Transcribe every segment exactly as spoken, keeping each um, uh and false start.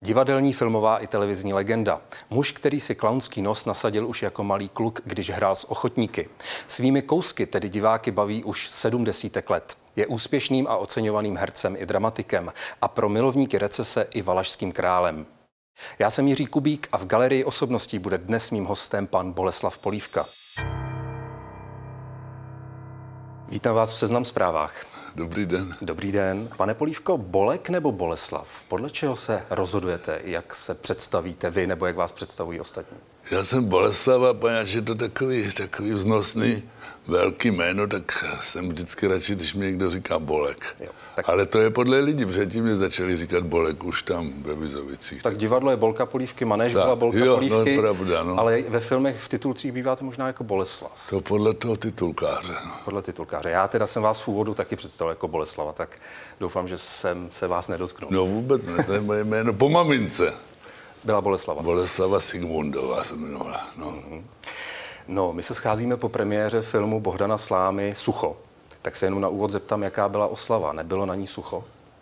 Divadelní, filmová i televizní legenda. Muž, který si klaunský nos nasadil už jako malý kluk, když hrál s ochotníky. Svými kousky tedy diváky baví už sedm desítek let. Je úspěšným a oceňovaným hercem i dramatikem a pro milovníky recese i valašským králem. Já jsem Jiří Kubík a v galerii osobností bude dnes mým hostem pan Boleslav Polívka. Vítám vás v Seznam Zprávách. Dobrý den. Dobrý den. Pane Polívko, Bolek nebo Boleslav? Podle čeho se rozhodujete, jak se představíte vy nebo jak vás představují ostatní? Já jsem Boleslav a poněvadž je to takový, takový vznosný, velký jméno, tak jsem vždycky radši, když mi někdo říká Bolek. Jo, tak... Ale to je podle lidí, předtím mě začali říkat Bolek už tam ve Vizovicích. Tak divadlo je Bolka Polívky, manéž byla Bolka jo, Polívky, no, pravda, no. Ale ve filmech, v titulcích býváte možná jako Boleslav. To podle toho titulkáře. No. Podle titulkáře. Já teda jsem vás v úvodu taky představil jako Boleslava, tak doufám, že jsem se vás nedotknul. No vůbec ne, to je moje jméno po mamince. Byla Boleslava. Boleslava Sigmundová se jmenovala, no. Mm-hmm. No, my se scházíme po premiéře filmu Bohdana Slámy Sucho. Tak se jenom na úvod zeptám, jaká byla oslava. Nebylo na ní sucho?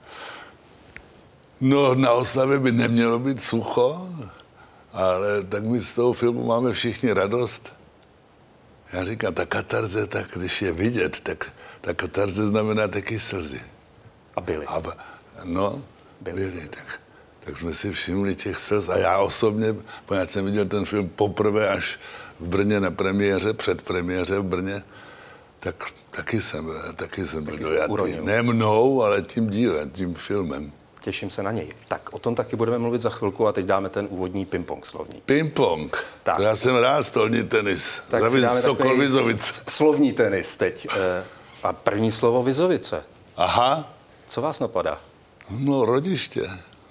No, na oslavě by nemělo být sucho, ale tak my z toho filmu máme všichni radost. Já říkám, ta katarze, tak když je vidět, tak ta katarze znamená taky slzy. A byly? A, no, byly. byly tak, tak jsme si všimli těch slz a já osobně, poněvadž jsem viděl ten film poprvé až v Brně na premiéře, před premiéře v Brně, tak taky jsem, taky jsem byl dojatý. Ne mnou, ale tím dílem, tím filmem. Těším se na něj. Tak o tom taky budeme mluvit za chvilku a teď dáme ten úvodní ping-pong slovní. Ping-pong? Tak. Já jsem rád stolní tenis. Tak si dáme Sokol Vizovice. Slovní tenis teď. A první slovo Vizovice. Aha. Co vás napadá? No, rodiště.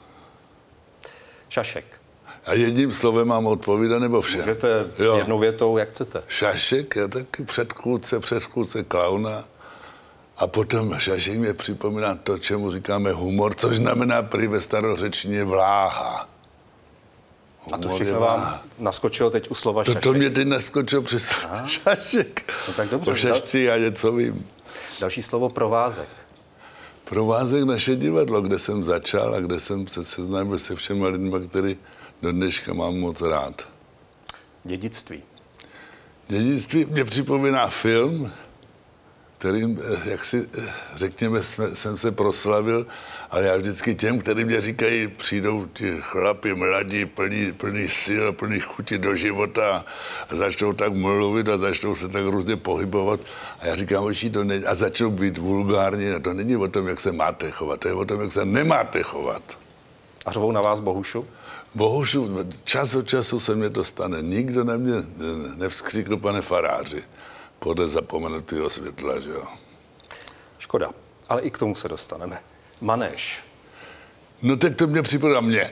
Šašek. A jedním slovem mám odpovídat, nebo vše? Můžete jo. jednou větou, jak chcete. Šašek je taky předchůdce, předchůdce klauna. A potom šašek mě připomíná to, čemu říkáme humor, což znamená prý ve starořečtině vláha. Humor a to všechno vám naskočilo teď u slova šašek? To, to mě teď naskočilo při slovo šašek. No tak dobře. Po šašci já něco vím. Další slovo provázek. Provázek naše divadlo, kde jsem začal a kde jsem se seznámil se všema lidmi, který do dneška mám moc rád. Dědictví. Dědictví mě připomíná film, kterým, jak si řekněme, jsem se proslavil, ale já vždycky těm, kteří mě říkají, přijdou ti chlapi mladí, plní, plný sil, plný chuti do života a začnou tak mluvit a začnou se tak různě pohybovat. A já říkám, oči, to ne, a začnou být vulgární, a to není o tom, jak se máte chovat, to je o tom, jak se nemáte chovat. A řvou na vás Bohušu? Bohušu, čas od času se mě to stane. Nikdo na mě nevzkřikl, pane faráři, podle zapomenutého světla, že jo. Škoda, ale i k tomu se dostaneme. Manéž. No tak to mě připomíná mě.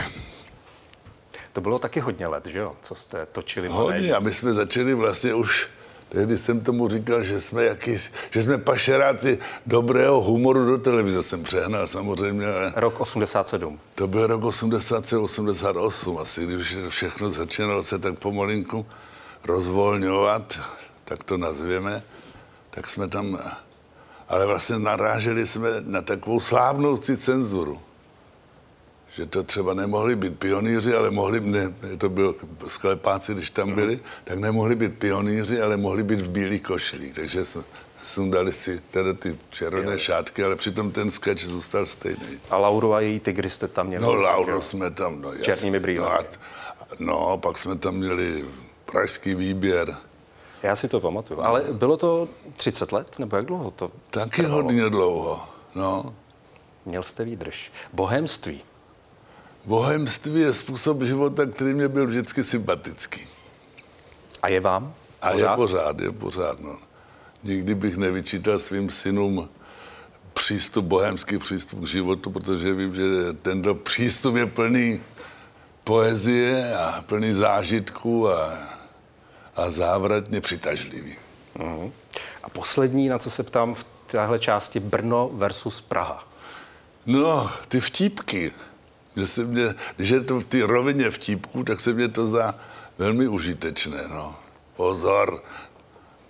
To bylo taky hodně let, že jo, co jste točili manéž. Hodně, a my jsme začali vlastně už, tehdy jsem tomu říkal, že jsme jaký, že jsme pašeráci dobrého humoru do televize. Jsem přehnal samozřejmě, ale... Rok osmdesát sedm. To byl rok osmdesát sedm, osmdesát osm asi, když všechno začínalo se tak pomalinku rozvolňovat, tak to nazvěme, tak jsme tam, ale vlastně naráželi jsme na takovou slábnoucí cenzuru. Že to třeba nemohli být pionýři, ale mohli, ne, to bylo sklepáci, když tam byli, mm. tak nemohli být pionýři, ale mohli být v bílých košilích. Takže jsme sundali si tedy ty červené šátky, ale přitom ten sketch zůstal stejný. A Lauru a její tygry jste tam měli? No, Lauru jsme tam, no. S černými brýlemi. No, no, pak jsme tam měli pražský výběr. Já si to pamatuju. Ale bylo to třicet let, nebo jak dlouho to Taky trvalo? Hodně dlouho, no. Měl jste výdrž. Bohémství. Bohémství je způsob života, který mě byl vždycky sympatický. A je vám? A pořád? je pořád, je pořád, no. Nikdy bych nevyčítal svým synům přístup, bohémský přístup k životu, protože vím, že tento přístup je plný poezie a plný zážitků a, a závratně přitažlivý. Uh-huh. A poslední, na co se ptám v téhle části, Brno versus Praha. No, ty vtípky. Že se mě, když je to v té rovině vtípků, tak se mně to zdá velmi užitečné. No. Pozor,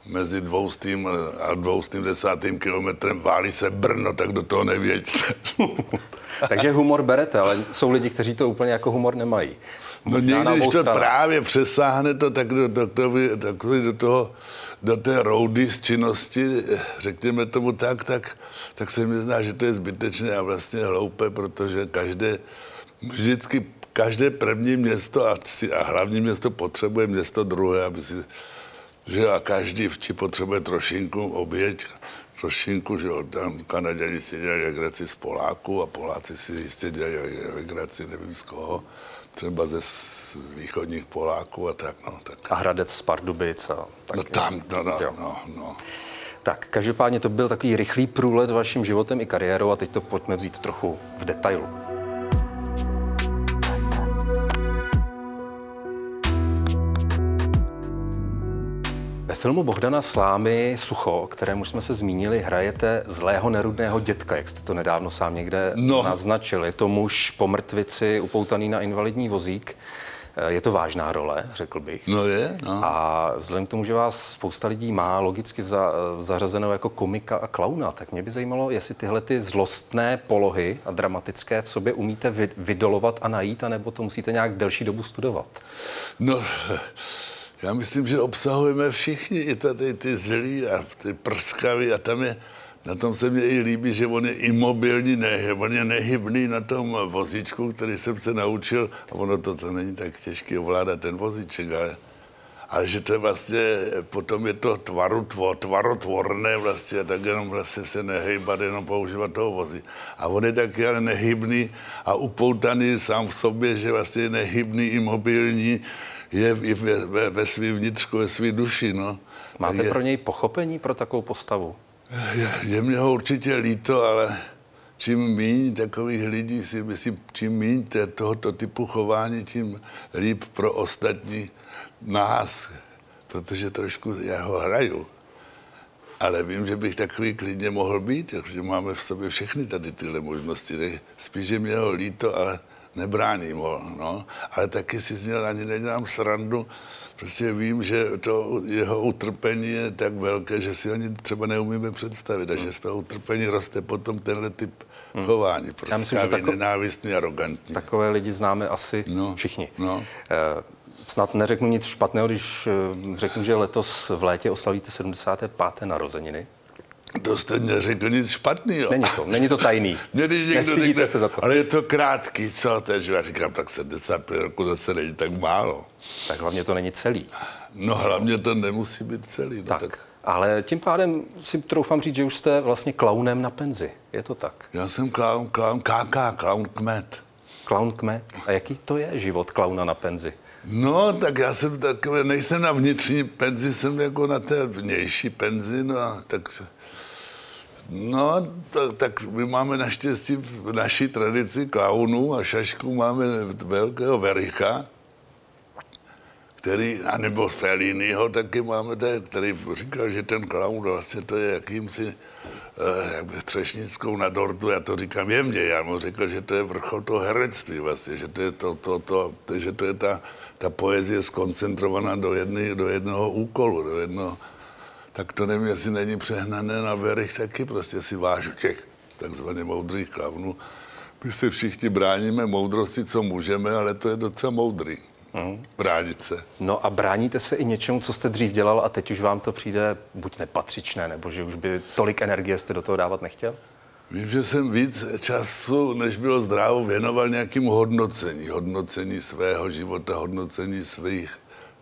mezi dvoustým a dvoustým desátým kilometrem válí se Brno, tak do toho nevěďte. Takže humor berete, ale jsou lidi, kteří to úplně jako humor nemají. No někdy, když to právě přesáhne to, tak do, do, do, do, do, toho, do té roudy z činnosti, řekněme tomu tak, tak, tak se mi zdá, že to je zbytečné a vlastně hloupé, protože každé, vždycky každé první město a, a hlavní město potřebuje město druhé, aby si, že a každý vči potřebuje trošinku oběť, trošinku, že tam Kanaděni si dělají legraci z Poláků a Poláci si jistě dělají legraci nevím z koho, třeba ze východních Poláků a tak, no. Tak. A Hradec z Pardubic a tak. No tam, no, no, no, no. Tak, každopádně to byl takový rychlý průlet vaším životem i kariérou a teď to pojďme vzít trochu v detailu. Ve filmu Bohdana Slámy Sucho, o kterém už jsme se zmínili, hrajete zlého nerudného dětka, jak jste to nedávno sám někde no. naznačil. Je to muž po mrtvici upoutaný na invalidní vozík. Je to vážná role, řekl bych. No je, no. A vzhledem k tomu, že vás spousta lidí má logicky za, zařazenou jako komika a klauna, tak mě by zajímalo, jestli tyhle ty zlostné polohy a dramatické v sobě umíte vy, vydolovat a najít, anebo to musíte nějak delší dobu studovat. No... Já myslím, že obsahujeme všichni, i tady ty zlí a ty prskavy a tam je, na tom se mně i líbí, že on je imobilní, ne, on je nehybný na tom vozíčku, který jsem se naučil a ono to, to není tak těžké ovládat ten vozíček, ale, ale že to je vlastně, potom je to tvarotvo, tvarotvorné vlastně, tak jenom vlastně se nehejbat, jenom používat toho vozí. A on je taky ale nehybný a upoutaný sám v sobě, že vlastně je nehybný, imobilní, je i ve, ve, ve svým vnitřku, ve svý duši, no. Máte je, pro něj pochopení pro takovou postavu? Je, je mě ho určitě líto, ale čím míň takových lidí si myslím, čím míň tohoto typu chování, tím líp pro ostatní nás, protože trošku já ho hraju. Ale vím, že bych takový klidně mohl být, že máme v sobě všechny tady tyhle možnosti. Spíš, že mě ho líto, ale nebráním ho, no. Ale taky si z něj ani nedělám srandu, prostě vím, že to jeho utrpení je tak velké, že si ani třeba neumíme představit a že z toho utrpení roste potom tenhle typ hmm. chování. Prostě myslím, že tako... nenávistný, arrogantní. Takové lidi známe asi no, všichni. No. Eh, snad neřeknu nic špatného, když řeknu, že letos v létě oslavíte sedmdesáté páté narozeniny. To jste neřekl nic špatného. Není to, není to tajný. Nestydíte řekne, se za to. Ale je to krátký, co? Takže já říkám, tak sedmdesát pět roku zase není tak málo. Tak hlavně to není celý. No hlavně to nemusí být celý. No, tak. tak. Ale tím pádem si troufám říct, že už jste vlastně klaunem na penzi. Je to tak? Já jsem klaun, klaun K K, klaun kmet. Klaun kmet? A jaký to je život klauna na penzi? No, tak já jsem takový, nejsem na vnitřní penzi, jsem jako na té vnější penzi, no, tak... No, tak, tak my máme naštěstí v naší tradici klaunů a šašků máme velkého Vericha, který, anebo Felliniho taky máme, který říkal, že ten klaun vlastně to je jakýmsi eh, jak by třešnickou na dortu, já to říkám jemně, já mu řekl, že to je vrchol toho herectví vlastně, že to je, to, to, to, to, že to je ta, ta poezie skoncentrovaná do, jedny, do jednoho úkolu, do jednoho. Tak to nevím, jestli není přehnané na Verich taky, prostě si vážu těch takzvaně moudrých klaunů. My se všichni bráníme moudrosti, co můžeme, ale to je docela moudrý. Mm. Bránit se. No a bráníte se i něčemu, co jste dřív dělal a teď už vám to přijde buď nepatřičné, nebo že už by tolik energie jste do toho dávat nechtěl? Vím, že jsem víc času, než bylo zdrávo, věnoval nějakým hodnocení. Hodnocení svého života, hodnocení svých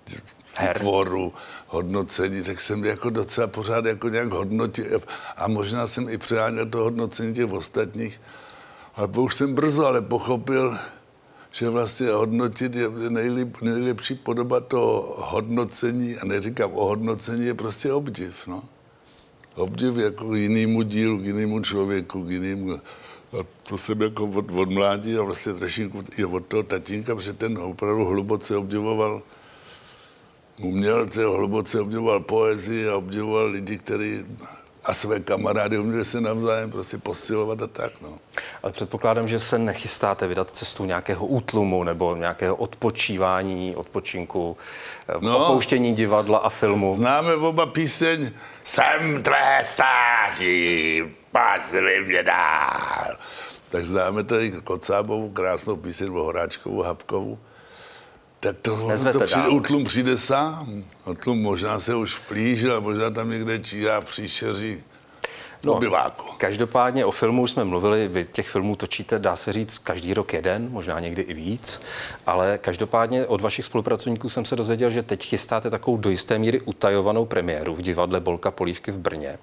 tvorů, hodnocení, tak jsem jako docela pořád jako nějak hodnotil a možná jsem i přeháněl to hodnocení těch ostatních, ale už jsem brzo ale pochopil, že vlastně hodnotit je nejlep, nejlepší podoba toho hodnocení, a neříkám o hodnocení, je prostě obdiv, no. Obdiv jako k jinému dílu, k jinému člověku, k jinému. A to jsem jako od, od mládí a vlastně trošku i od toho tatínka, protože ten opravdu hluboce obdivoval umělce, hluboce obdivoval poezii a obdivoval lidi, kteří a své kamarády uměli se navzájem prostě posilovat a tak, no. Ale předpokládám, že se nechystáte vydat cestou nějakého útlumu nebo nějakého odpočívání, odpočinku, no, opouštění divadla a filmu. Známe oba píseň Jsem tvé stáří, pasli mě dál. Tak známe tady Kocábovu krásnou píseň o Horáčkovu, Habkovu. Tak to, to přijde, útlum přijde sám. Útlum možná se už vplížil a možná tam někde číhá v příšeří no, obyváku. Každopádně o filmu už jsme mluvili, vy těch filmů točíte, dá se říct, každý rok jeden, možná někdy i víc, ale každopádně od vašich spolupracovníků jsem se dozvěděl, že teď chystáte takovou do jisté míry utajovanou premiéru v divadle Bolka Polívky v Brně.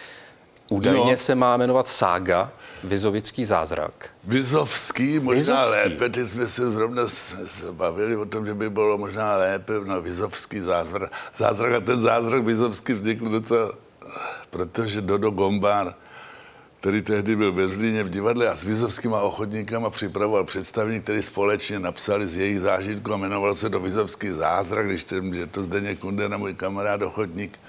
Údajně no. se má jmenovat Sága Vizovický zázrak. Vizovský, možná Vizovský. lépe. Teď jsme se zrovna se bavili o tom, že by bylo možná lépe na Vizovský zázrak. Zázrak a ten zázrak Vizovský vznikl docela, protože Dodo Gombár, který tehdy byl ve Zlíně v divadle a s Vizovskýma ochotníkama připravoval představení, který společně napsali z jejich zážitku a jmenoval se to Vizovský zázrak, když ten, že to Zdeněk Kundera, můj kamarád ochotník,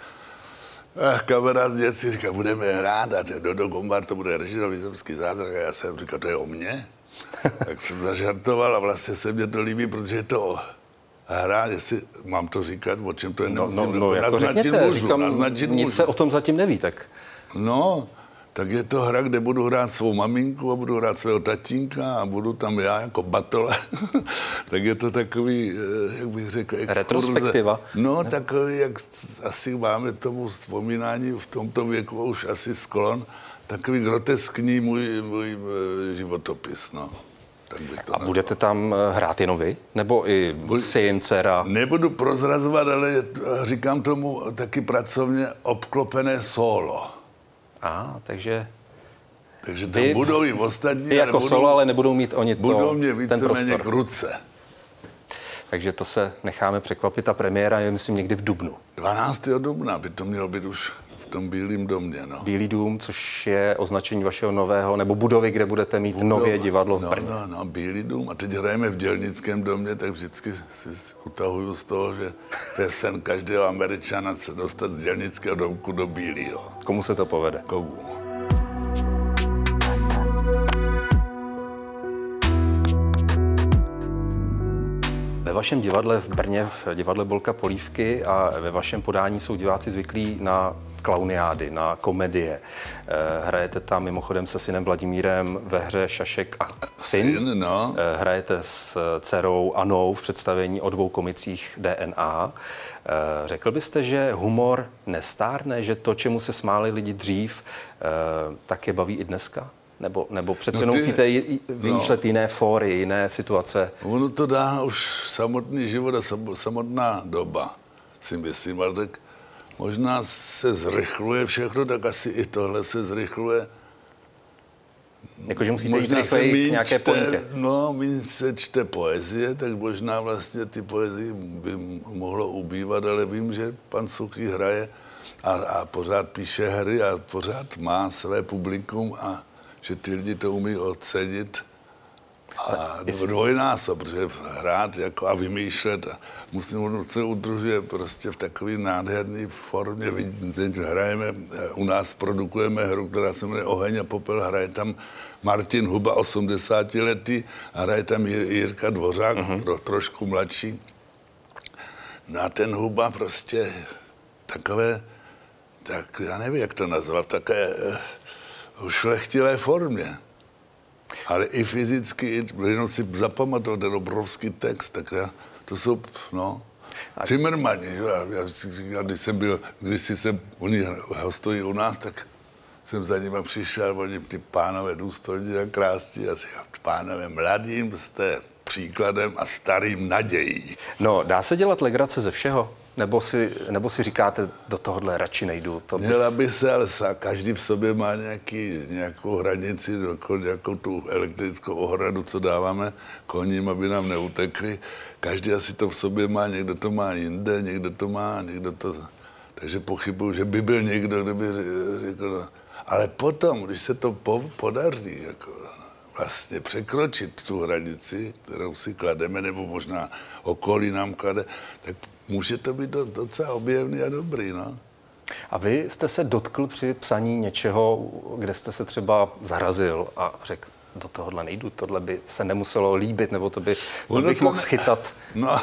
a kamarád z dětství říká, budeme hrát a Dodo Gombár to bude režírovat Vizovský zázrak a já jsem říkal, to je o mně. Tak jsem zažartoval a vlastně se mně to líbí, protože je to hra, jestli mám to říkat, o čem to je, nemusím. No, no, no jako řekněte, můžu, říkám, nic můžu. Se o tom zatím neví, tak. No, tak je to hra, kde budu hrát svou maminku a budu hrát svého tatínka a budu tam já jako batole. Tak je to takový, jak bych řekl, exkurze. Retrospektiva. No, ne? Takový, jak asi máme tomu vzpomínání v tomto věku už asi sklon, takový groteskní můj, můj životopis, no. Tak bych to a nazval. Budete tam hrát jenom vy? Nebo i syn, dcera? Nebudu prozrazovat, ale říkám tomu taky pracovně obklopené solo. A, takže... Takže tam vy, budou i ostatní. Vy jako budou, solo, ale nebudou mít oni to, budou mě ten prostor. K ruce. Takže to se necháme překvapit. Ta premiéra je, myslím, někdy v dubnu. dvanáctého dubna by to mělo být už v tom Bílém domě, no. Bílý dům, což je označení vašeho nového, nebo budovy, kde budete mít Budova. nově divadlo v Brně. No, no, no, Bílý dům. A teď hrajeme v Dělnickém domě, tak vždycky si utahuju z toho, že to je sen každého Američana se dostat z Dělnického domku do Bílého. Komu se to povede? Komu? Ve vašem divadle v Brně, v divadle Bolka Polívky a ve vašem podání jsou diváci zvyklí na klauniády, na komedie. Hrajete tam mimochodem se synem Vladimírem ve hře Šašek a syn. syn no. Hrajete s dcerou Anou v představení o dvou komicích D N A. Řekl byste, že humor nestárne, že to, čemu se smáli lidi dřív, tak je baví i dneska? Nebo, nebo přece jenom no musíte vymýšlet no. jiné fóry, jiné situace? Ono to dá už samotný život a samotná doba, si myslím, ale tak možná se zrychluje všechno, tak asi i tohle se zrychluje. Jakože musíte jít rychleji k nějaké pointě. No, míň se čte poezie, tak možná vlastně ty poezie by mohlo ubývat, ale vím, že pan Suchý hraje a, a pořád píše hry a pořád má své publikum a že ty lidi to umí ocenit a dvojnásob, protože hrát jako a vymýšlet a musím se udržuje prostě v takové nádherné formě. Teď hrajeme, u nás produkujeme hru, která se jmenuje Oheň a popel, hraje tam Martin Huba, osmdesátiletý, a hraje tam Jirka Dvořák, uh-huh. tro, trošku mladší. No a ten Huba prostě takové, tak já nevím, jak to nazvat, také ušlechtilé formě. Ale i fyzicky, jenom si zapamatovat ten obrovský text, tak já, to jsou, no, Cimrmani. Já, já, když jsem byl, když jsem, oni hostují u nás, tak jsem za nimi přišel, oni ty pánové důstojní a krásní, a říkám, pánové mladým jste příkladem a starým nadějí. No, dá se dělat legrace ze všeho? Nebo si, nebo si říkáte, do tohohle radši nejdu? To bys... Měla by se, ale každý v sobě má nějaký, nějakou hranici, nějakou tu elektrickou ohradu, co dáváme koním, aby nám neutekli. Každý asi to v sobě má, někdo to má jinde, někdo to má, někdo to... Takže pochybuju, že by byl někdo, kdo by řekl... Ale potom, když se to po, podaří, jako vlastně překročit tu hranici, kterou si klademe, nebo možná okolí nám klade, tak může to být docela objevný a dobrý, no. A vy jste se dotkl při psaní něčeho, kde jste se třeba zarazil a řekl, do tohohle nejdu, tohle by se nemuselo líbit, nebo to, by, to bych to mohl ne... schytat? No,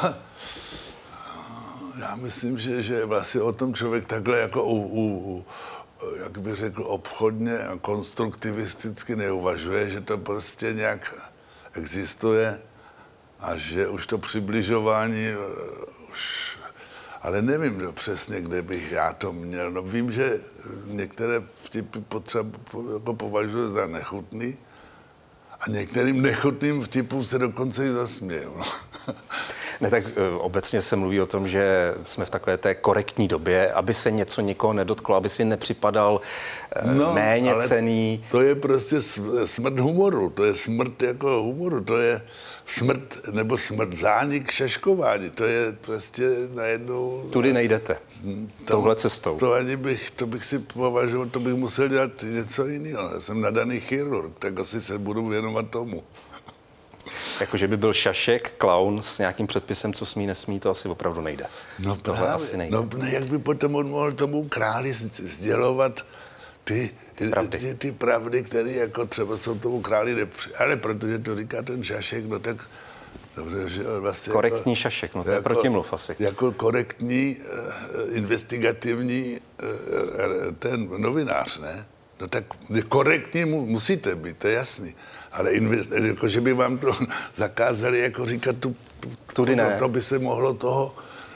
já myslím, že, že vlastně o tom člověk takhle jako u, u, u jak bych řekl, obchodně a konstruktivisticky neuvažuje, že to prostě nějak existuje a že už to přibližování už... Ale nevím no, přesně, kde bych já to měl. No vím, že některé vtipy potřeba jako považuji za nechutný a některým nechutným vtipům se dokonce i zasměju. No. Ne, tak obecně se mluví o tom, že jsme v takové té korektní době, aby se něco nikoho nedotklo, aby si nepřipadal no, méně cenný. To je prostě smrt humoru, to je smrt jako humoru, to je smrt nebo smrt zánik šaškování, to je prostě najednou... Tudy nejdete, tam, touhle cestou. To ani bych, to bych si považoval, to bych musel dělat něco jiného. Já jsem nadaný chirurg, tak asi se budu věnovat tomu. Jako, že by byl šašek, klaun s nějakým předpisem, co smí, nesmí, to asi opravdu nejde. No právě, asi nejde. No, jak by potom on mohl tomu králi sdělovat ty ty pravdy, ty, ty pravdy které jako třeba jsou tomu králi nepři... Ale protože to říká ten šašek, no tak dobře, že vlastně... Korektní jako, šašek, no to je jako, protimluv asi. Jako korektní, uh, investigativní uh, ten novinář, ne? No tak korektní mu, musíte být, to je jasný. Ale invest, jako, že by vám to zakázali jako říkat tu, Tudy ne. To by se mohlo toho...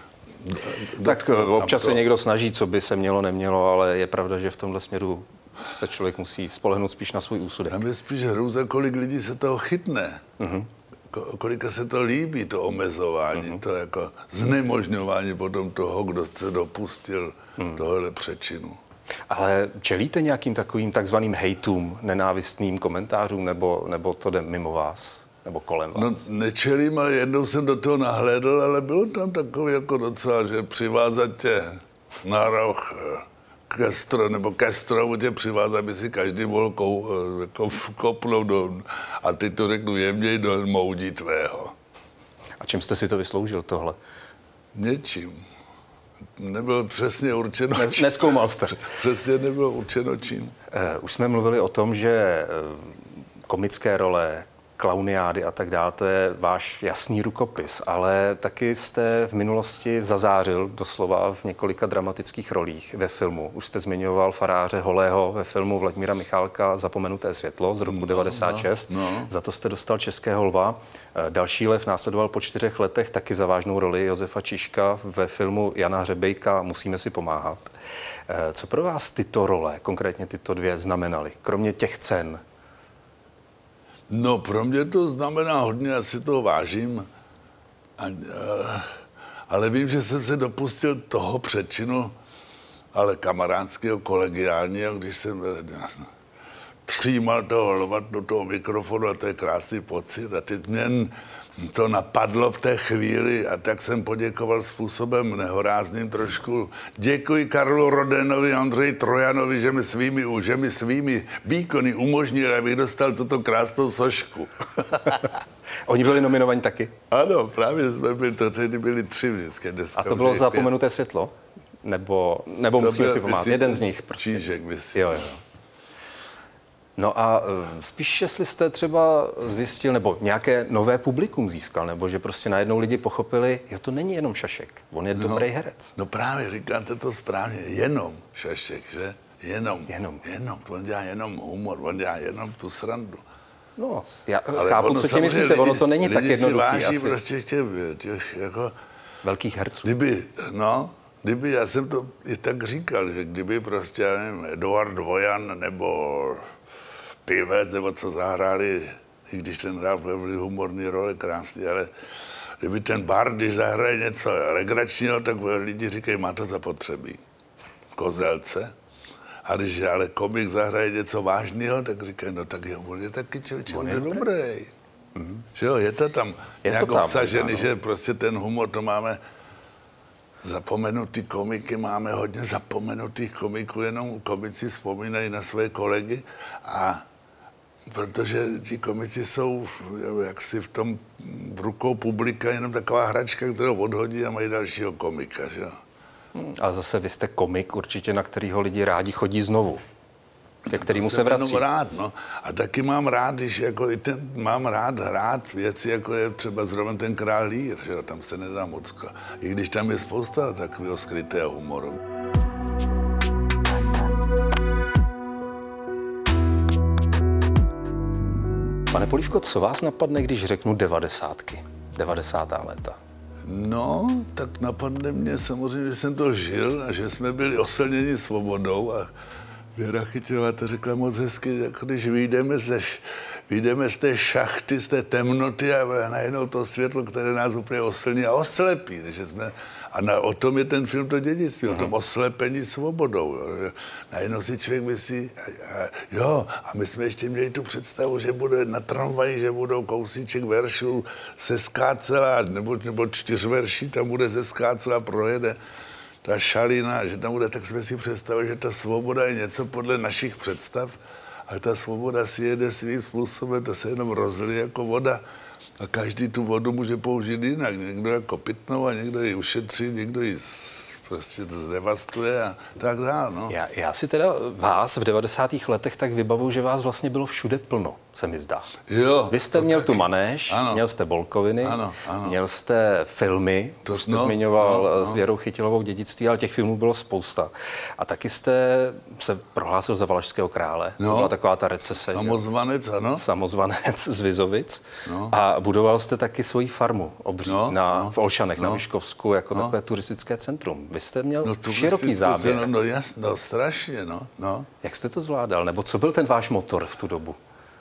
Tak do, občas to... se někdo snaží, co by se mělo, nemělo, ale je pravda, že v tomhle směru se člověk musí spolehnout spíš na svůj úsudek. Tam je spíš hrůza, kolik lidí se toho chytne. Uh-huh. Kolika se to líbí, to omezování, uh-huh. to jako znemožňování potom toho, kdo se dopustil uh-huh. tohle přečinu. Ale čelíte nějakým takovým takzvaným hejtům, nenávistným komentářům, nebo, nebo to jde mimo vás, nebo kolem vás? No nečelím, ale jednou jsem do toho nahlédl, ale bylo tam takový jako docela, že přivázat tě na roh ke stro, nebo ke stromu tě přivázat, aby si každý mohl kou, jako kopnout do, a teď to řeknu jemněji, do moudí tvého. A čím jste si to vysloužil tohle? Něčím. Nebylo přesně určeno Nes, čím. Neskoumal jste. Přesně nebylo určeno čím. Uh, už jsme mluvili o tom, že uh, komické role, klauniády a tak dále, to je váš jasný rukopis, ale taky jste v minulosti zazářil doslova v několika dramatických rolích ve filmu. Už jste zmiňoval faráře Holého ve filmu Vladimíra Michálka Zapomenuté světlo z roku no, devadesát šest. No, no. Za to jste dostal Českého lva. Další lev následoval po čtyřech letech taky za vážnou roli Josefa Čižka ve filmu Jana Hřebejka Musíme si pomáhat. Co pro vás tyto role, konkrétně tyto dvě, znamenaly? Kromě těch cen. No, pro mě to znamená hodně, já si toho vážím, a, a, ale vím, že jsem se dopustil toho přečinu, ale kamarádského, kolegiálního, když jsem přijímal toho lva do toho mikrofonu a to je krásný pocit a teď mě to napadlo v té chvíli a tak jsem poděkoval způsobem nehorázným trošku. Děkuji Karlu Rodenovi, Andreji Trojanovi, že mi svými, že mi svými výkony umožnili, abych dostal tuto krásnou sošku. Oni byli nominovaní taky? Ano, právě jsme byli, to tehdy byli tři vždycky. A to bylo Zapomenuté světlo? Nebo, nebo Musíme si pomáhat? Jeden z nich. Prostě. Čížek, myslím. Jo, jo. No a spíš, jestli jste třeba zjistil, nebo nějaké nové publikum získal, nebo že prostě najednou lidi pochopili, jo, to není jenom Šašek, on je no, dobrý herec. No právě, říkáte to správně, jenom Šašek, že? Jenom, jenom. Jenom, on dělá jenom humor, on dělá jenom tu srandu. No, já ale chápu, co ti myslíte, lidi, ono to není tak jednoduchý. Lidi si váží prostě těch, těch jako... velkých herců. Kdyby, no, kdyby, já jsem to i tak říkal, že kdyby prostě, já nevím, Eduard Vojan nebo Pivec, nebo co zahráli, i když ten hrál v humorní role, krásný, ale kdyby ten Bard, když zahraje něco legračního, tak lidi říkají, má to zapotřebí. Kozelce. A když ale komik zahraje něco vážného, tak říkají, no tak jo, on je taky člověk, on je dobrý. Mm-hmm. Že jo, je to tam je nějak to tam, obsažený, že prostě ten humor, to máme zapomenutý komiky, máme hodně zapomenutých komiků, jenom komici vzpomínají na své kolegy a protože ti komici jsou jaksi v tom v rukou publika jenom taková hračka, kterou odhodí a mají dalšího komika, že jo. Hmm, ale zase vy jste komik určitě, na kterýho lidi rádi chodí znovu. Ke kterému se vrací. Rád, no. A taky mám rád, když jako i ten, mám rád hrát věci, jako je třeba zrovna ten Král Lír, že jo, tam se nedá moc. I když tam je spousta takového skrytého humoru. Pane Polívko, co vás napadne, když řeknu devadesátky, devadesátá léta? No, tak napadne mě samozřejmě, že jsem to žil a že jsme byli oslněni svobodou a Věra Chytilová to řekla moc hezky, jako když vyjdeme ze, vyjdeme z té šachty, z té temnoty a najednou to světlo, které nás úplně oslní a oslepí. Že jsme, a na, o tom je ten film To dědictví, uh-huh. o tom oslepení svobodou. Jo. Najednou si člověk myslí, a, a, jo, a my jsme ještě měli tu představu, že bude na tramvaji, že budou kousíček veršů se skácela, nebo, nebo čtyř verší, tam bude se skácela, projede ta šalina, že tam bude, tak jsme si představili, že ta svoboda je něco podle našich představ, ale ta svoboda si jede svým způsobem, to se jenom rozlije jako voda a každý tu vodu může použít jinak. Někdo jako pitnou a někdo ji ušetří, někdo ji prostě zdevastuje a tak dále. No. Já, já si teda vás v devadesátých letech tak vybavuju, že vás vlastně bylo všude plno, se mi zdá. Jo. Vy jste měl taky. tu manéž, ano. Měl jste Bolkoviny, ano, ano. Měl jste filmy, to jste no, zmiňoval no, no. s Věrou Chytilovou Dědictví, ale těch filmů bylo spousta. A taky jste se prohlásil za Valašského krále. No. To byla taková ta recese. Samozvanec, že? Ano. Samozvanec z Vizovic. No. A budoval jste taky svoji farmu obří no, na, no. v Olšanech no. na Vyškovsku jako no. takové turistické centrum. Vy jste měl no, široký záběr. No, no jasně, no, strašně, no, no. Jak jste to zvládal? Nebo co byl ten váš motor v tu dobu?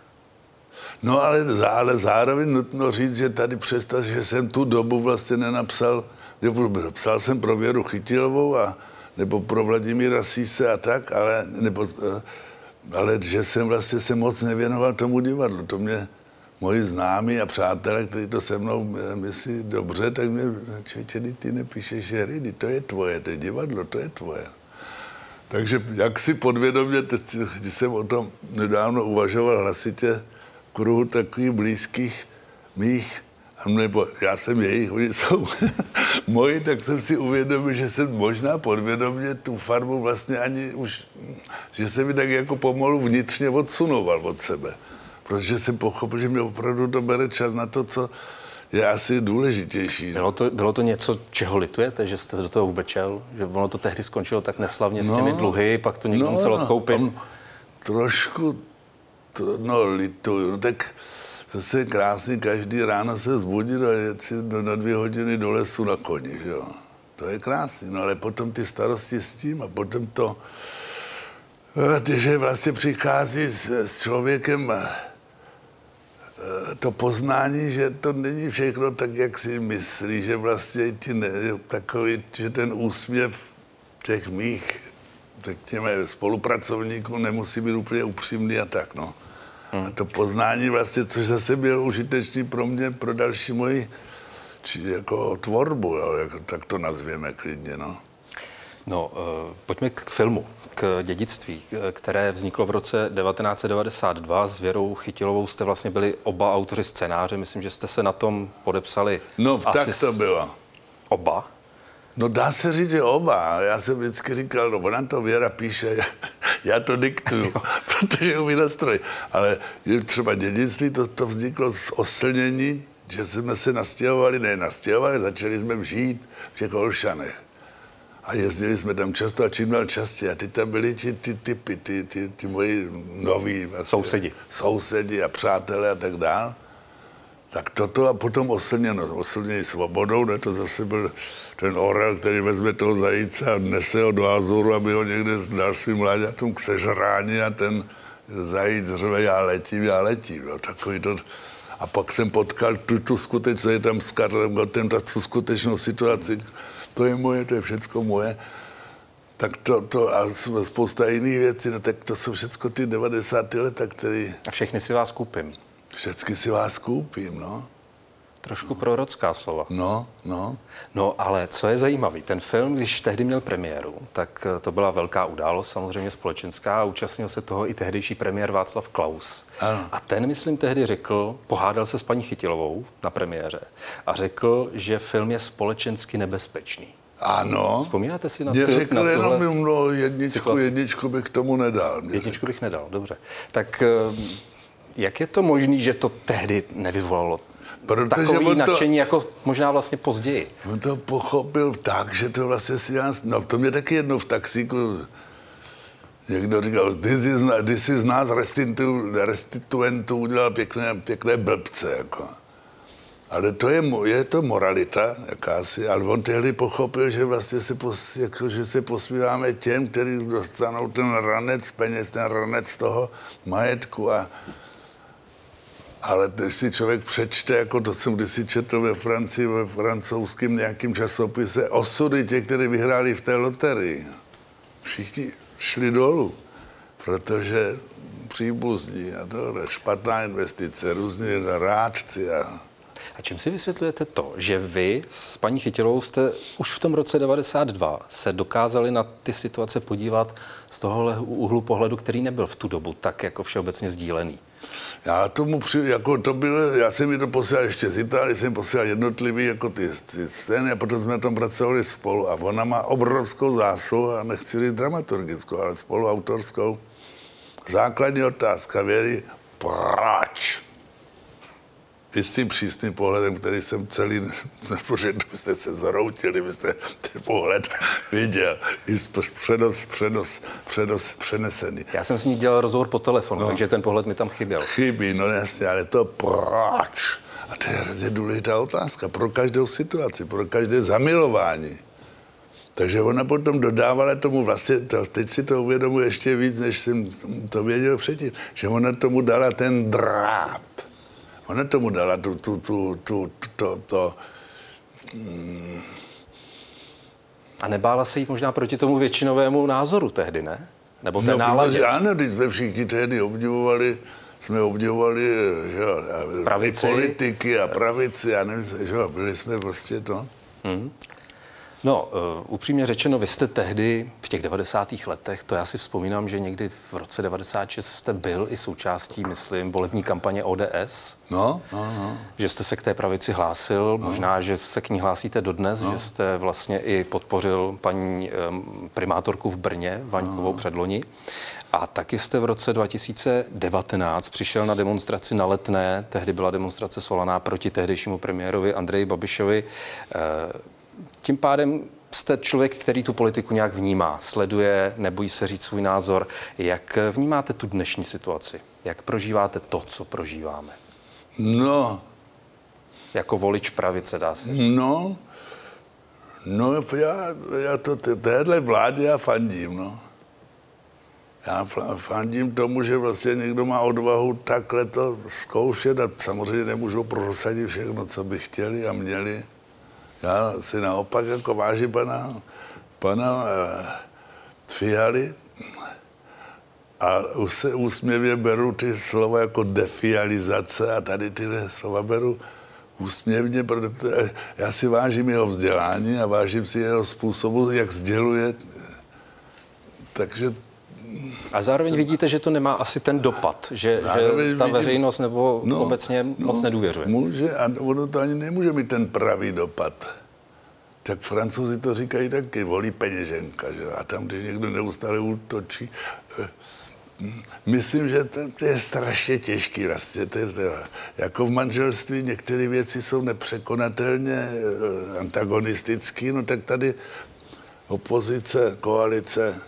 No ale, ale zároveň nutno říct, že tady přestat, že jsem tu dobu vlastně nenapsal, psal jsem pro Věru Chytilovou a nebo pro Vladimíra Síse a tak, ale, nebo, ale že jsem vlastně se moc nevěnoval tomu divadlu. To mě moji známí a přátelé, kteří to se mnou myslí dobře, tak mě, čeče, ty nepíšeš hry, to je tvoje, to je divadlo, to je tvoje. Takže jak si podvědomě, když jsem o tom nedávno uvažoval hlasitě v kruhu takových blízkých mých, a nebo já jsem jejich, oni jsou moji, tak jsem si uvědomil, že jsem možná podvědomě tu farmu vlastně ani už, že se mi tak jako pomalu vnitřně odsunoval od sebe. Protože jsem pochopil, že mi opravdu to bere čas na to, co je asi důležitější. Bylo to, bylo to něco, čeho litujete, že jste do toho vůbec šel? Že ono to tehdy skončilo tak neslavně s těmi no, dluhy, pak to někdo no, musel odkoupit? No, trošku, to, no lituju, no tak zase krásný, každý ráno se vzbudit a jet si na dvě hodiny do lesu na koni, že jo. To je krásný, no ale potom ty starosti s tím a potom to, že vlastně přichází s, s člověkem to poznání, že to není všechno tak, jak si myslí, že vlastně ti ne, takový, že ten úsměv těch mých, řekněme, spolupracovníků nemusí být úplně upřímný a tak, no. Hmm. A to poznání vlastně, což zase bylo užitečný pro mě, pro další moji či jako tvorbu, jo, jako, tak to nazvěme klidně, no. No, uh, pojďme k filmu, k dědictví, které vzniklo v roce devatenáct set devadesát dva. S Věrou Chytilovou jste vlastně byli oba autoři scénáře. Myslím, že jste se na tom podepsali. No, asi tak to bylo. Oba? No, dá se říct, že oba. Já jsem vždycky říkal, no, ona to Věra píše, já, já to diktuju, protože umí nastroj. Ale třeba dědictví, to, to vzniklo z oslnění, že jsme se nastěhovali, ne nastěhovali, začali jsme žít v těch Olšanech. A jezdili jsme tam často a čím dál častěji. A ty tam byli ti ty typy, ty, ty, ty moji noví vlastně, sousedi. sousedi a přátelé a tak dál. Tak toto a potom oslněno, oslnění svobodou, ne? To zase byl ten orel, který vezme toho zajíce a nese ho do Azoru, aby ho někde dal svým mláďatům k sežrání a ten zajíc řve, já letím, já letím. No, takový to. A pak jsem potkal tu, tu skutečnost, je tam s Karlem Gottem, tu skutečnou situaci, to je moje, to je všecko moje. Tak to, to a spousta jiných věcí, no tak to jsou všecko ty devadesátá leta, který... A všechny si vás koupím. Všecky si vás koupím, no. Trošku prorocká slova. No, no. No, ale co je zajímavý, ten film, když tehdy měl premiéru, tak to byla velká událost, samozřejmě společenská, a účastnil se toho i tehdejší premiér Václav Klaus. Ano. A ten, myslím, tehdy řekl, pohádal se s paní Chytilovou na premiéře a řekl, že film je společensky nebezpečný. Ano. Vzpomínáte si na, Mě ty, řekl na jenom tuhle by mnou jedničku, situaci? jedničku bych k tomu nedal. Jedničku bych nedal, dobře. Tak jak je to možné, že to tehdy nevyvolalo Protože takový on to, nadšení jako možná vlastně později? On to pochopil tak, že to vlastně si nás... No to mě taky jednou v taxíku někdo říkal, ty jsi, ty jsi z nás restitu, restituentů udělal pěkné, pěkné blbce, jako. Ale to je, je to moralita jakási, ale on tehdy pochopil, že vlastně se, pos, jako, že se posmíváme těm, kteří dostanou ten ranec peněz, ten ranec toho majetku a ale když si člověk přečte, jako to jsem kdysi četl ve Francii, ve francouzském nějakým časopise, osudy těch, kteří vyhráli v té loterii. Všichni šli dolů, protože příbuzní a tohle, špatná investice, různí rádci a... A čím si vysvětlujete to, že vy s paní Chytilovou jste už v tom roce devadesát dva se dokázali na ty situace podívat z tohohle úhlu pohledu, který nebyl v tu dobu tak jako všeobecně sdílený? Já tomu při, jako to bylo, já jsem mi to posílal ještě z Itálie, jsem posílal jednotlivý jako ty, ty scény a potom jsme tam pracovali spolu a ona má obrovskou zásluhu a nechci říct dramaturgickou, ale spoluautorskou. Základní otázka věry, proč? I s tím přísným pohledem, který jsem celý, protože byste se zhroutili, byste ten pohled viděl, i přenos, přenos, přenos, přenesený. Já jsem s ní dělal rozhovor po telefonu, no, takže ten pohled mi tam chyběl. Chybí, no jasně, ale to proč? A to je hrozně důležitá otázka pro každou situaci, pro každé zamilování. Takže ona potom dodávala tomu vlastně, to, teď si to uvědomuji ještě víc, než jsem to věděl předtím, že ona tomu dala ten dráp. Ona tomu dala tu, tu, tu, tu, to, to... Hmm. A nebála se jít možná proti tomu většinovému názoru tehdy, ne? Nebo té no, náladě? Ano, když jsme všichni tehdy obdivovali, jsme obdivovali že, pravici. Politiky a pravici, já nevím, že byli jsme prostě to. Hmm. No, uh, upřímně řečeno, vy jste tehdy v těch devadesátých letech, to já si vzpomínám, že někdy v roce devadesát šest jste byl i součástí, myslím, volební kampaně O D S. No, no, no. Že jste se k té pravici hlásil, no. Možná, že se k ní hlásíte dodnes, no. Že jste vlastně i podpořil paní um, primátorku v Brně, Vaňkovou, no. Předloni. A taky jste v roce dva tisíce devatenáct přišel na demonstraci na Letné, tehdy byla demonstrace svolaná proti tehdejšímu premiérovi Andreji Babišovi. Uh, Tím pádem jste člověk, který tu politiku nějak vnímá, sleduje, nebojí se říct svůj názor. Jak vnímáte tu dnešní situaci? Jak prožíváte to, co prožíváme? No. Jako volič pravice, dá se říct. No. No, já, já to, téhle vládě já fandím, no. Já fandím tomu, že vlastně někdo má odvahu takhle to zkoušet a samozřejmě nemůžou prosadit všechno, co by chtěli a měli. Já si naopak jako vážím pana, pana uh, Fialy a se úsměvně beru ty slova jako defializace a tady tyhle slova beru úsměvně, protože já si vážím jeho vzdělání a vážím si jeho způsobu, jak sděluje. Takže... A zároveň jsem... vidíte, že to nemá asi ten dopad, že, že ta vidím... veřejnost nebo no, obecně no, moc nedůvěřuje. Může, a ono to ani nemůže mít ten pravý dopad. Tak Francouzi to říkají taky, volí peněženka, že? A tam, když někdo neustále útočí. Myslím, že to, to je strašně těžký. Vlastně. To je, to, jako v manželství některé věci jsou nepřekonatelně antagonistické, no tak tady opozice, koalice,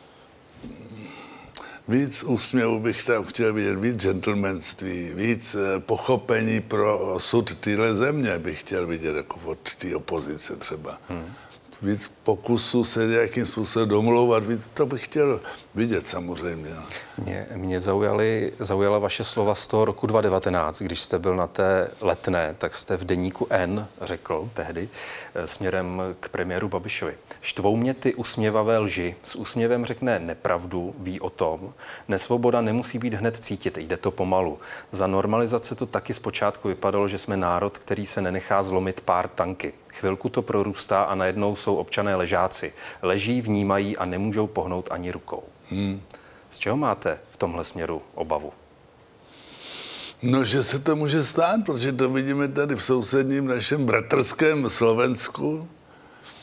víc úsměvu bych tam chtěl vidět, víc gentlemanství, víc pochopení pro osud téhle země bych chtěl vidět jako od té opozice třeba. Hmm. Víc pokusů se nějakým způsobem domlouvat, víc, to bych chtěl vidět samozřejmě. Mě, mě zaujaly, zaujala vaše slova z toho roku dva tisíce devatenáct, když jste byl na té Letné, tak jste v deníku N řekl tehdy směrem k premiéru Babišovi. Štvou mě ty usměvavé lži. S úsměvem řekne nepravdu, ví o tom. Nesvoboda nemusí být hned cítit, jde to pomalu. Za normalizace to taky zpočátku vypadalo, že jsme národ, který se nenechá zlomit pár tanky. Chvilku to prorůstá a najednou jsou občané ležáci. Leží, vnímají a nemůžou pohnout ani rukou. Hmm. Z čeho máte v tomhle směru obavu? No, že se to může stát, protože to vidíme tady v sousedním našem bratrském Slovensku.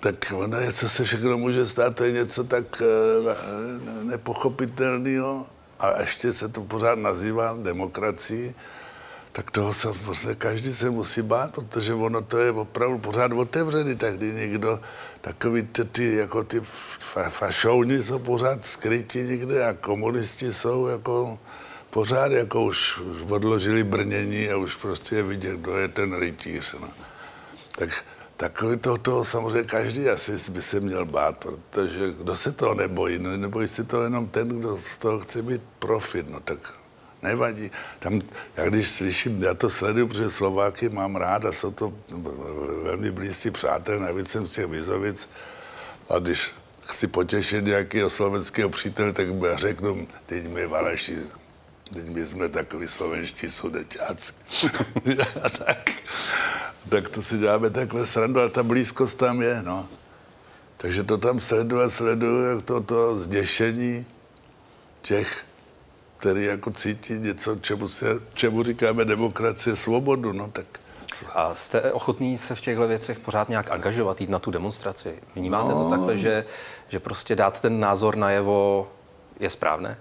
tak ono je, co se všechno může stát, to je něco tak uh, nepochopitelného a ještě se to pořád nazývá demokracií, tak toho se vlastně každý se musí bát, protože ono to je opravdu pořád otevřený, tak kdy někdo, takový ty, ty jako ty fa- fašouni jsou pořád skryti někde a komunisti jsou jako pořád jako už, už odložili brnění a už prostě je vidět, kdo je ten rytíř. No. Tak takový to, toho samozřejmě každý asi by se měl bát, protože kdo se toho nebojí, no, nebojí se to jenom ten, kdo z toho chce mít profit, no tak nevadí. Tam, já když slyším, já to sleduju, protože Slováky mám rád a jsou to velmi blízcí přátelé, navíc jsem z těch Vizovic. A když chci potěšit nějakého slovenského přítele, tak mi řeknu, teď my Valaši, teď my jsme takový slovenští sudeťáci. A tak, tak to si děláme takhle srandu, ale ta blízkost tam je, no. Takže to tam sleduju a sleduju, jak to, to zděšení těch, který jako cítí něco, čemu, se, čemu říkáme demokracie, svobodu, no tak. A jste ochotný se v těchto věcech pořád nějak angažovat, jít na tu demonstraci? Vnímáte no. to takhle, že, že prostě dát ten názor najevo je správné?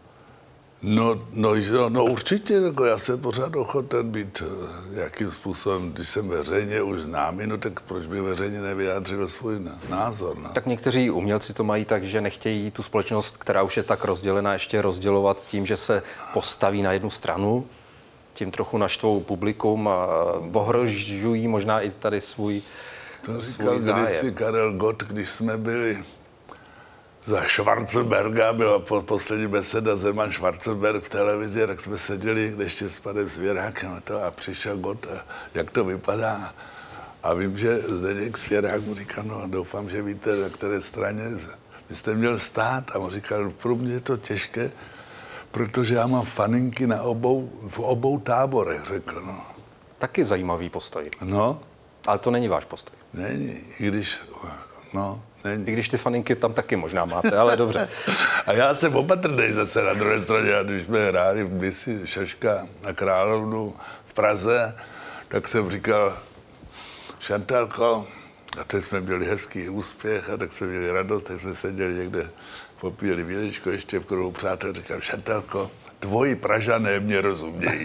No, no, no, no určitě, jako já jsem pořád ochoten být jakým způsobem, když jsem veřejně už známý, no tak proč by veřejně nevyjádřil svůj názor? No? Tak někteří umělci to mají tak, že nechtějí tu společnost, která už je tak rozdělená, ještě rozdělovat tím, že se postaví na jednu stranu, tím trochu naštvou publikum a ohrožují možná i tady svůj, to svůj říkal kdysi Karel Gott, když jsme byli za Schwarzenberga, byla po, poslední beseda Zeman Schwarzenberg v televizi, tak jsme seděli ještě s panem Svěrákem a, to, a přišel Gott, a jak to vypadá. A vím, že Zdeněk Svěrák mu říkal, no doufám, že víte, na které straně byste měl stát. A mu říkal, pro mě je to těžké, protože já mám faninky na obou, v obou táborech, řekl, no. Taky zajímavý postoj. No. Ale to není váš postoj. Není, i když, no, není. I když ty faninky tam taky možná máte, ale dobře. A já jsem opatrnej zase na druhé straně, a když jsme hráli v misi Šaška na Královnu v Praze, tak jsem říkal, Šantalko, a teď jsme měli hezký úspěch a tak jsme měli radost, tak jsme seděli někde, popíjeli vínečko ještě v kruhu přátel, říkal, Šantalko, tvoji Pražané mě rozumějí.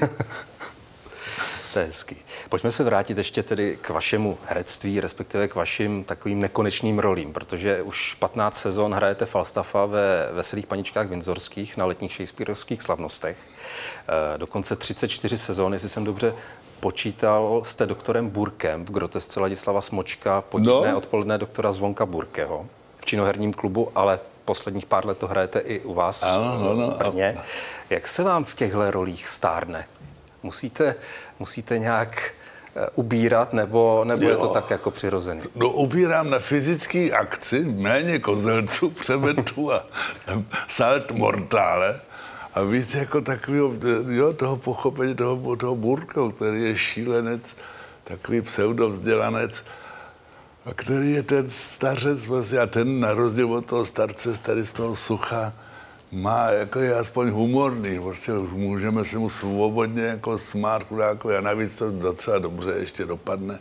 To je hezký. Pojďme se vrátit ještě tedy k vašemu herectví, respektive k vašim takovým nekonečným rolím, protože už patnáct sezon hrajete Falstaffa ve Veselých paničkách Windsorských na letních shakespearovských slavnostech. E, dokonce třicet čtyři sezon, jestli jsem dobře počítal, jste doktorem Burkem v grotesce Ladislava Smočka, podivné no. odpoledne doktora Zvonka Burkeho v činoherním klubu, ale posledních pár let to hrajete i u vás ano, no, no, v Brně. Jak se vám v těchto rolích stárne? Musíte, musíte nějak ubírat, nebo, nebo je to tak jako přirozený? No, ubírám na fyzické akci, méně kozelců, přemetů a salt mortále a víc jako takového, jo, toho pochopení toho, toho Burka, který je šílenec, takový pseudovzdělanec, a který je ten stařec vlastně, a ten na rozdíl od toho starce tady z toho Sucha má, jako je aspoň humorný, prostě už můžeme se mu svobodně jako smát chudáko, a navíc to docela dobře ještě dopadne.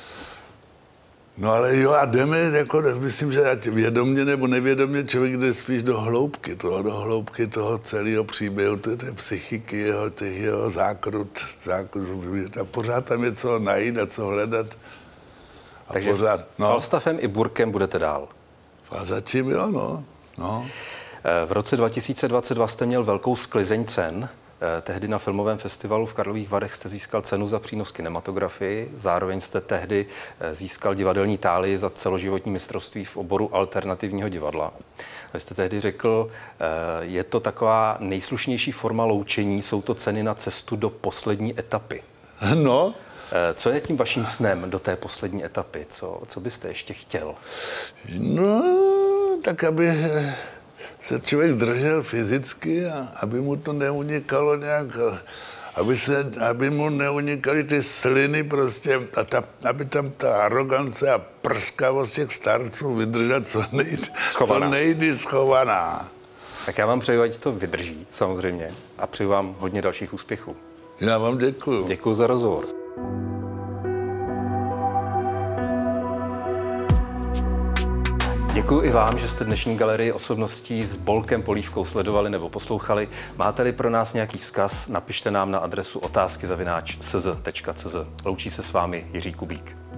No ale jo, a jdeme, jako, myslím, že ať vědomně nebo nevědomně člověk jde spíš do hloubky toho, do hloubky toho celého příběhu, té psychiky, jeho, těch jeho zákrut, zákrut, a pořád tam je co najít a co hledat. A takže pořád, no. Falstaffem i Burkem budete dál? A zatím jo, no, no. V roce dva tisíce dvacet dva jste měl velkou sklizeň cen. Tehdy na filmovém festivalu v Karlových Varech jste získal cenu za přínos kinematografii. Zároveň jste tehdy získal divadelní tálii za celoživotní mistrovství v oboru alternativního divadla. Vy jste tehdy řekl, je to taková nejslušnější forma loučení, jsou to ceny na cestu do poslední etapy. No. Co je tím vaším snem do té poslední etapy? Co, co byste ještě chtěl? No, tak aby se člověk držel fyzicky a aby mu to neunikalo nějak, aby, se, aby mu neunikaly ty sliny prostě a ta, aby tam ta arogance a prskavost těch starců vydržela co nejde schovaná. Co nejde schovaná. Tak já vám přeju, ať to vydrží, samozřejmě, a přeju vám hodně dalších úspěchů. Já vám děkuju. Děkuju za rozhovor. Děkuji i vám, že jste dnešní galerii osobností s Bolkem Polívkou sledovali nebo poslouchali. Máte-li pro nás nějaký vzkaz, napište nám na adresu otázky zavináč s z tečka c z. Loučí se s vámi Jiří Kubík.